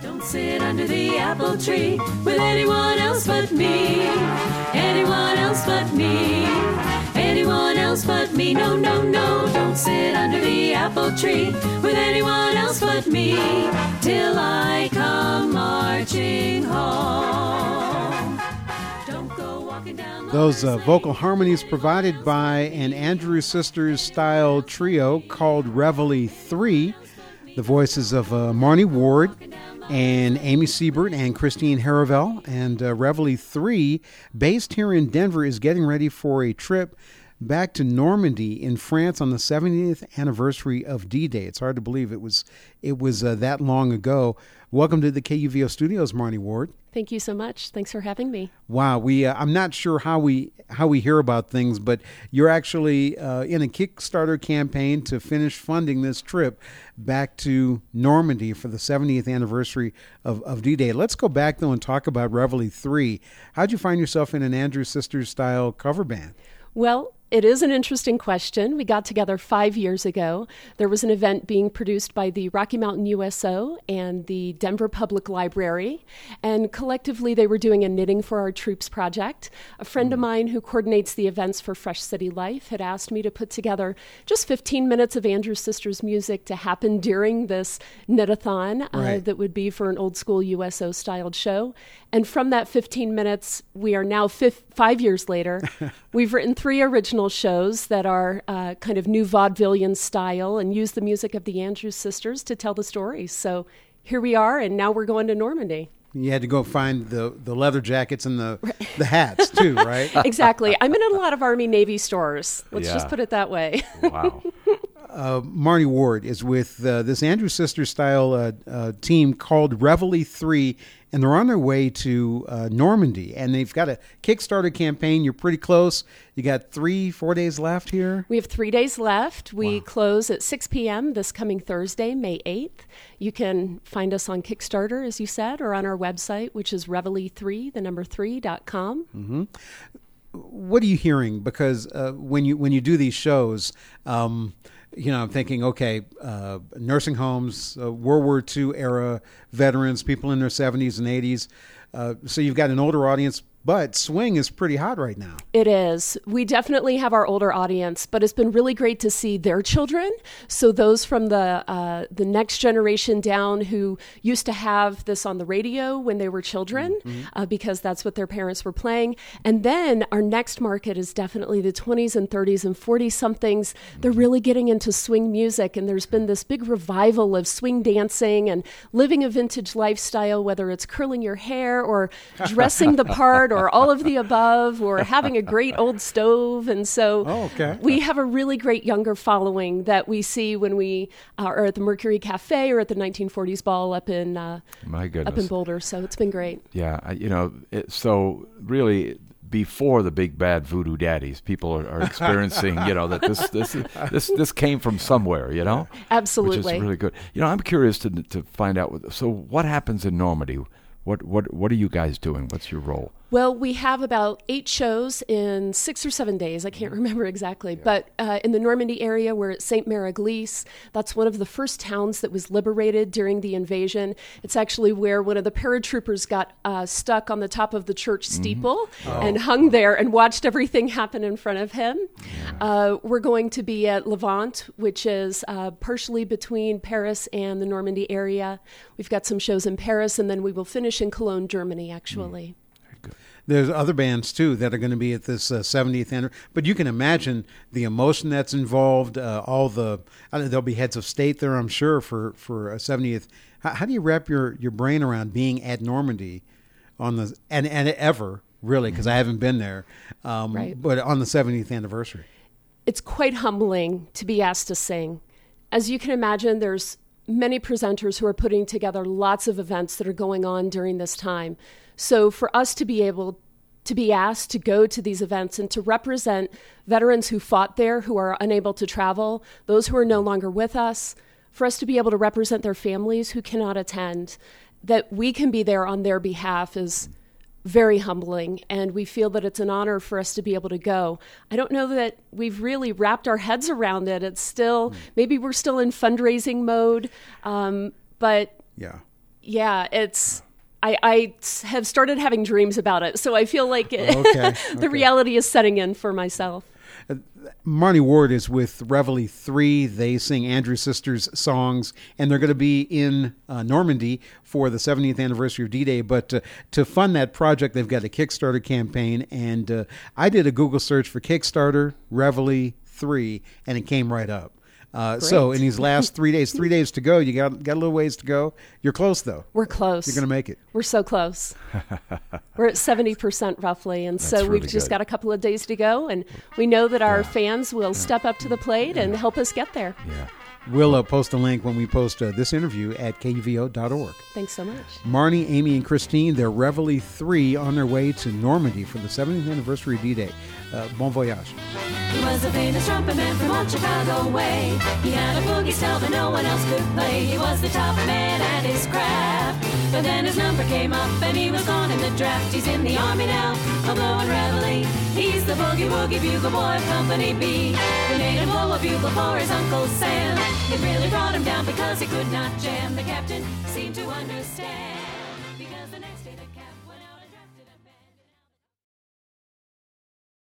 Don't sit under the apple tree with anyone else but me. Anyone else but me. Anyone else but me. No, no, no. Don't sit under the apple tree with anyone else but me till I come marching home. Don't go walking down the Those vocal harmonies provided by an Andrews Sisters style trio called Reveille 3. The voices of Marnie Ward and Amy Siebert and Christine Haravel. And Reveille 3, based here in Denver, is getting ready for a trip back to Normandy in France on the 70th anniversary of D-Day. It's hard to believe it was that long ago. Welcome to the KUVO studios, Marnie Ward. Thank you so much. Thanks for having me. Wow, I'm not sure how we hear about things, but you're actually in a Kickstarter campaign to finish funding this trip back to Normandy for the 70th anniversary of D-Day. Let's go back though and talk about Reveille 3. How'd you find yourself in an Andrews Sisters style cover band? Well, it is an interesting question. We got together 5 years ago. There was an event being produced by the Rocky Mountain USO and the Denver Public Library, and collectively they were doing a Knitting for Our Troops project. A friend of mine who coordinates the events for Fresh City Life had asked me to put together just 15 minutes of Andrews Sisters music to happen during this knit-a-thon that would be for an old school USO-styled show. And from that 15 minutes, we are now 5 years later. We've written 3 original shows that are kind of new vaudevillian style and use the music of the Andrews Sisters to tell the stories. So here we are, and now we're going to Normandy. You had to go find the leather jackets and the hats too, right? Exactly. I'm in a lot of Army Navy stores. Let's just put it that way. Wow. Marnie Ward is with this Andrews Sisters style team called Reveille 3, and they're on their way to Normandy, and they've got a Kickstarter campaign. You're pretty close. You got 3-4 days left here? We have 3 days left. We close at 6 p.m. this coming Thursday, May 8th. You can find us on Kickstarter, as you said, or on our website, which is reveille3, the number 3.com. Mm-hmm. What are you hearing? Because when you do these shows, I'm thinking, okay, nursing homes, World War II era veterans, people in their 70s and 80s. So you've got an older audience, but swing is pretty hot right now. It is. We definitely have our older audience, but it's been really great to see their children. So those from the next generation down who used to have this on the radio when they were children, because that's what their parents were playing. And then our next market is definitely the 20s and 30s and 40-somethings. They're really getting into swing music, and there's been this big revival of swing dancing and living a vintage lifestyle, whether it's curling your hair or dressing the part or all of the above, or having a great old stove. And so we have a really great younger following that we see when we are at the Mercury Cafe or at the 1940s Ball up in My goodness. up in Boulder. So it's been great. Yeah, so really before the big bad voodoo daddies, people are experiencing, that this came from somewhere, Absolutely. Which is really good. I'm curious to find out. So what happens in Normandy? What are you guys doing? What's your role? Well, we have about 8 shows in 6 or 7 days. I can't remember exactly. Yeah. But in the Normandy area, we're at St. Mère-Église. That's one of the first towns that was liberated during the invasion. It's actually where one of the paratroopers got stuck on the top of the church steeple and hung there and watched everything happen in front of him. Yeah. We're going to be at Levant, which is partially between Paris and the Normandy area. We've got some shows in Paris, and then we will finish in Cologne, Germany, actually. There's other bands, too, that are going to be at this 70th anniversary. But you can imagine the emotion that's involved, there'll be heads of state there, I'm sure, for a 70th. How do you wrap your brain around being at Normandy and ever, really, because I haven't been there, but on the 70th anniversary? It's quite humbling to be asked to sing. As you can imagine, there's many presenters who are putting together lots of events that are going on during this time. So for us to be able to be asked to go to these events and to represent veterans who fought there, who are unable to travel, those who are no longer with us, for us to be able to represent their families who cannot attend, that we can be there on their behalf is very humbling, and we feel that it's an honor for us to be able to go. I don't know that we've really wrapped our heads around it. It's still, maybe we're still in fundraising mode, but yeah. Yeah, it's. I have started having dreams about it, so I feel like the reality is setting in for myself. Marnie Ward is with Reveille 3. They sing Andrews Sisters songs, and they're going to be in Normandy for the 70th anniversary of D-Day. But to fund that project, they've got a Kickstarter campaign, and I did a Google search for Kickstarter Reveille 3, and it came right up. So in these last 3 days, 3 days to go, you got a little ways to go. You're close, though. We're close. You're going to make it. We're so close. We're at 70% roughly, and so we've just got a couple of days to go, and we know that our fans will step up to the plate and help us get there. Yeah. We'll post a link when we post this interview at KUVO.org. Thanks so much. Marnie, Amy, and Christine, they're Reveille 3 on their way to Normandy for the 70th anniversary of D-Day. Bon voyage. He was a famous trumpet man from old Chicago way. He had a boogie style that no one else could play. He was the top man at his craft. But then his number came up and he was gone in the draft. He's in the army now, a blowing reveille. He's the boogie-woogie bugle boy of Company B. Who made him blow a bugle for his Uncle Sam. It really brought him down because he could not jam. The captain seemed to understand, because the next day the captain